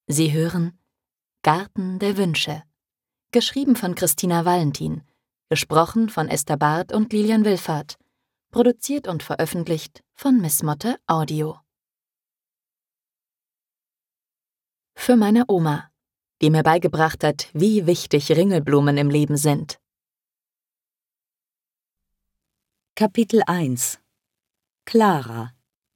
Sie hören Garten der Wünsche, geschrieben von Christina Valentin, gesprochen von Esther Barth und Lilian Willfahrt, produziert und veröffentlicht von Miss Motte Audio. Für meine Oma, die mir beigebracht hat, wie wichtig Ringelblumen im Leben sind. Kapitel 1 Clara.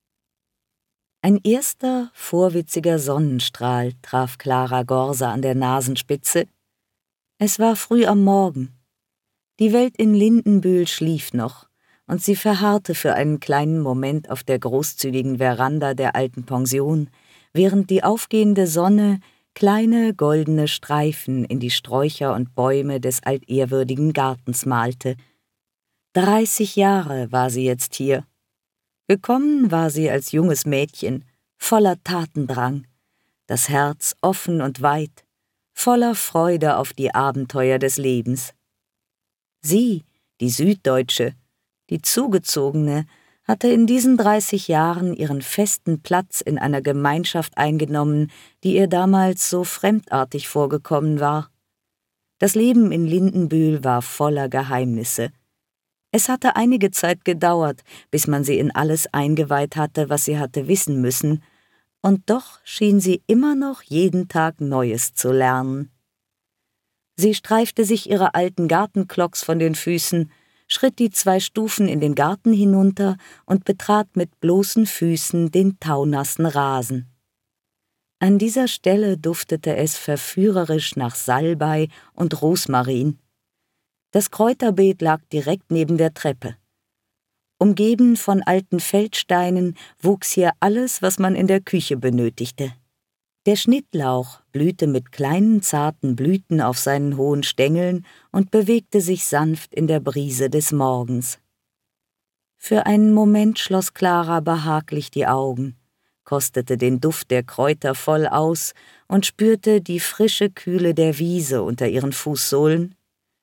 Ein erster, vorwitziger Sonnenstrahl traf Clara Gorsa an der Nasenspitze. Es war früh am Morgen. Die Welt in Lindenbühl schlief noch, und sie verharrte für einen kleinen Moment auf der großzügigen Veranda der alten Pension, während die aufgehende Sonne kleine goldene Streifen in die Sträucher und Bäume des altehrwürdigen Gartens malte. 30 Jahre war sie jetzt hier. Gekommen war sie als junges Mädchen, voller Tatendrang, das Herz offen und weit, voller Freude auf die Abenteuer des Lebens. Sie, die Süddeutsche, die Zugezogene, hatte in diesen 30 Jahren ihren festen Platz in einer Gemeinschaft eingenommen, die ihr damals so fremdartig vorgekommen war. Das Leben in Lindenbühl war voller Geheimnisse. Es hatte einige Zeit gedauert, bis man sie in alles eingeweiht hatte, was sie hatte wissen müssen, und doch schien sie immer noch jeden Tag Neues zu lernen. Sie streifte sich ihre alten Gartenklocks von den Füßen, schritt die 2 Stufen in den Garten hinunter und betrat mit bloßen Füßen den taunassen Rasen. An dieser Stelle duftete es verführerisch nach Salbei und Rosmarin. Das Kräuterbeet lag direkt neben der Treppe. Umgeben von alten Feldsteinen wuchs hier alles, was man in der Küche benötigte. Der Schnittlauch blühte mit kleinen zarten Blüten auf seinen hohen Stängeln und bewegte sich sanft in der Brise des Morgens. Für einen Moment schloss Clara behaglich die Augen, kostete den Duft der Kräuter voll aus und spürte die frische Kühle der Wiese unter ihren Fußsohlen.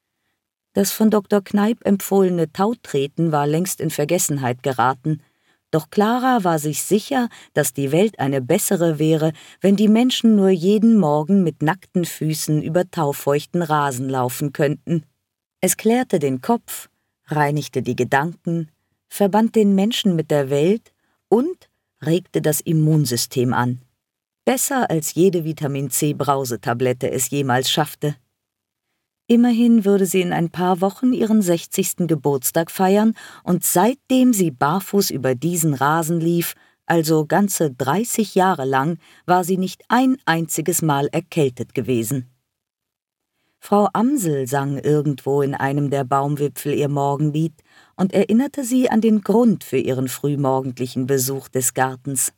Das von Dr. Kneip empfohlene Tautreten war längst in Vergessenheit geraten, doch Clara war sich sicher, dass die Welt eine bessere wäre, wenn die Menschen nur jeden Morgen mit nackten Füßen über taufeuchten Rasen laufen könnten. Es klärte den Kopf, reinigte die Gedanken, verband den Menschen mit der Welt und regte das Immunsystem an. Besser als jede Vitamin-C-Brausetablette es jemals schaffte. Immerhin würde sie in ein paar Wochen ihren 60. Geburtstag feiern, und seitdem sie barfuß über diesen Rasen lief, also ganze 30 Jahre lang, war sie nicht ein einziges Mal erkältet gewesen. Frau Amsel sang irgendwo in einem der Baumwipfel ihr Morgenlied und erinnerte sie an den Grund für ihren frühmorgendlichen Besuch des Gartens.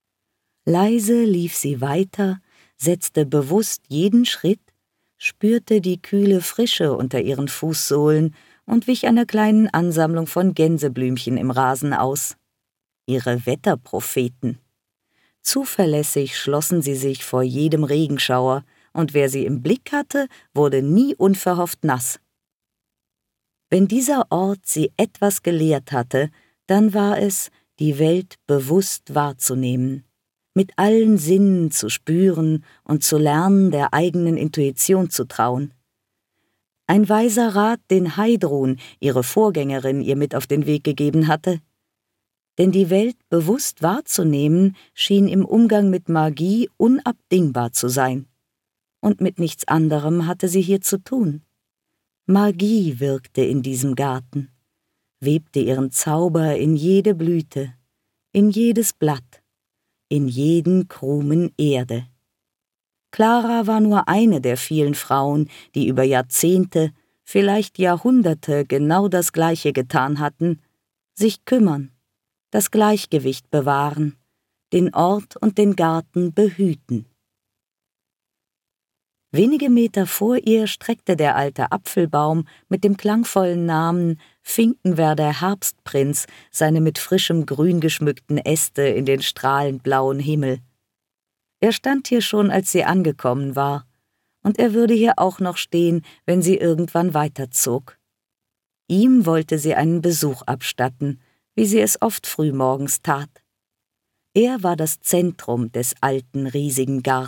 Leise lief sie weiter, setzte bewusst jeden Schritt, spürte die kühle Frische unter ihren Fußsohlen und wich einer kleinen Ansammlung von Gänseblümchen im Rasen aus. Ihre Wetterpropheten. Zuverlässig schlossen sie sich vor jedem Regenschauer, und wer sie im Blick hatte, wurde nie unverhofft nass. Wenn dieser Ort sie etwas gelehrt hatte, dann war es, die Welt bewusst wahrzunehmen, mit allen Sinnen zu spüren und zu lernen, der eigenen Intuition zu trauen. Ein weiser Rat, den Heidrun, ihre Vorgängerin, ihr mit auf den Weg gegeben hatte. Denn die Welt bewusst wahrzunehmen, schien im Umgang mit Magie unabdingbar zu sein. Und mit nichts anderem hatte sie hier zu tun. Magie wirkte in diesem Garten, webte ihren Zauber in jede Blüte, in jedes Blatt, in jeden Krumen Erde. Clara war nur eine der vielen Frauen, die über Jahrzehnte, vielleicht Jahrhunderte genau das Gleiche getan hatten: sich kümmern, das Gleichgewicht bewahren, den Ort und den Garten behüten. Wenige Meter vor ihr streckte der alte Apfelbaum mit dem klangvollen Namen Finkenwerder Herbstprinz seine mit frischem Grün geschmückten Äste in den strahlend blauen Himmel. Er stand hier schon, als sie angekommen war, und er würde hier auch noch stehen, wenn sie irgendwann weiterzog. Ihm wollte sie einen Besuch abstatten, wie sie es oft frühmorgens tat. Er war das Zentrum des alten, riesigen Gartens.